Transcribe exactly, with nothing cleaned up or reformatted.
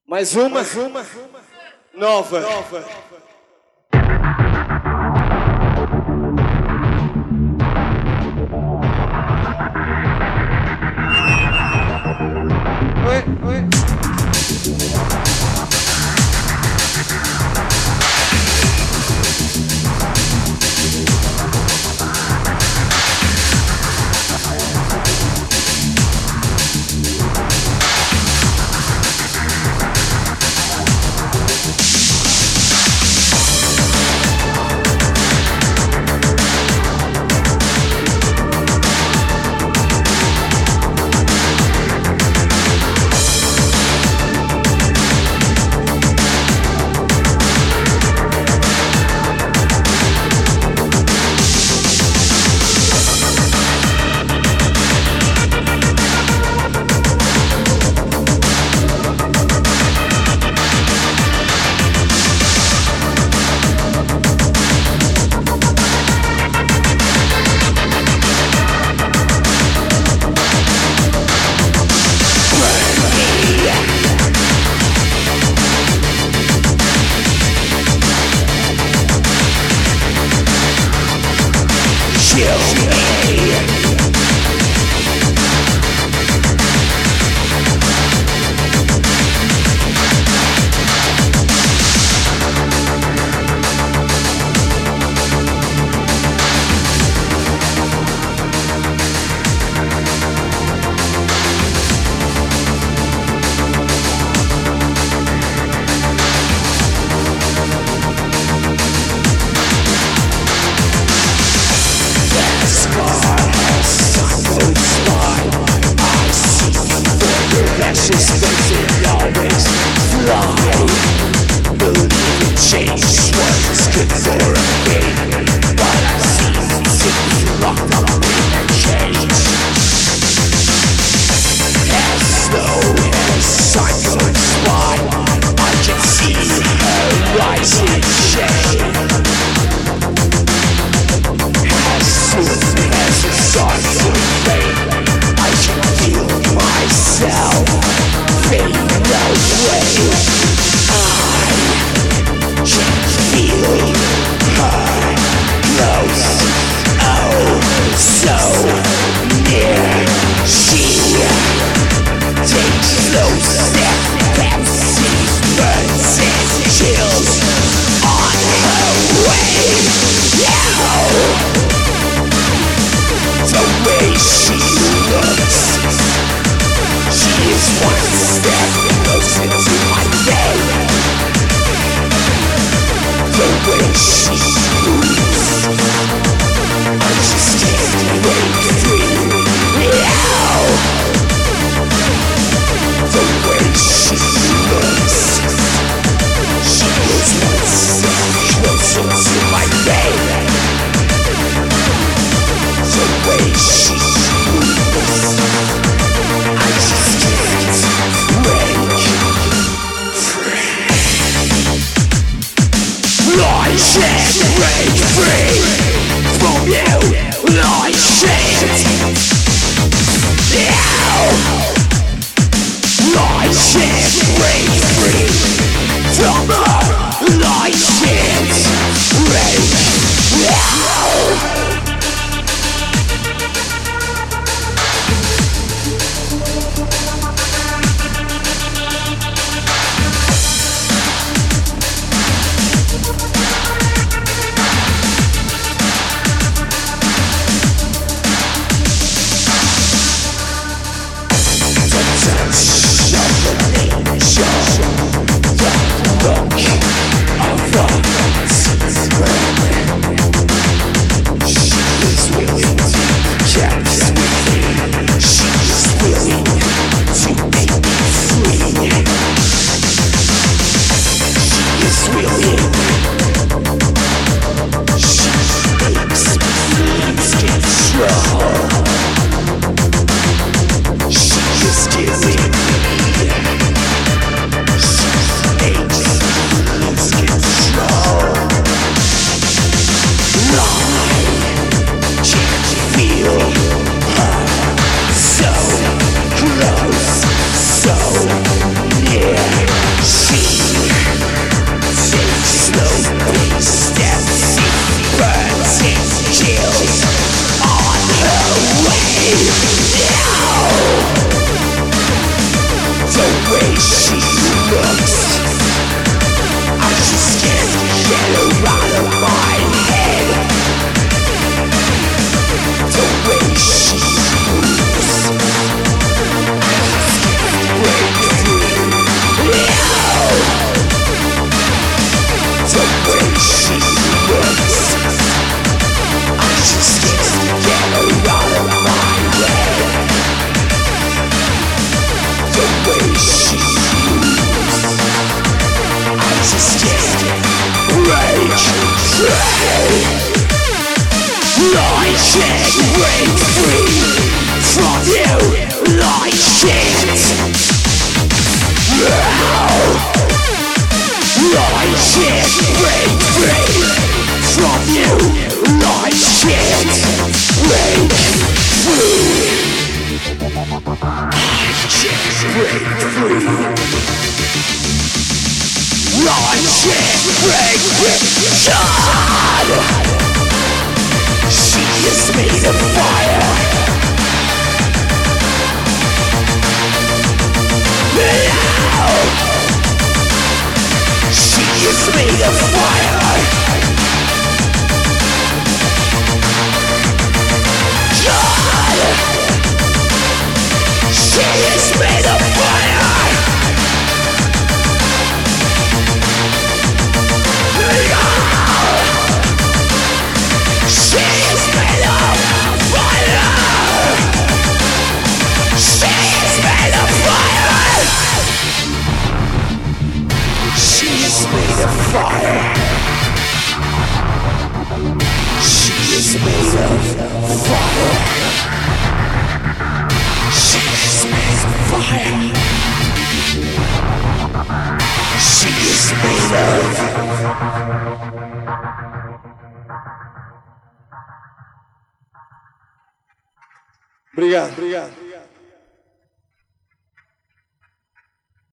Mais uma, mais uma, nova. nova. Oi, oi. Shut the name, shut the way she looks, I just can't get her out of my head. The way she moves, break free. Yeah. The way she looks, I just can't get her out of my head. The way she moves, I just can't break free. I can't break free from you. I can't. I can't break free from you. I can't break free. I can't break free. I can't break free. God! She is made of fire. Now she is made of fire. God, she is made of fire. She is made of fire. She is made of fire. She is made of fire. She is made of fire. She is made of fire. She is made of. Obrigado, obrigado.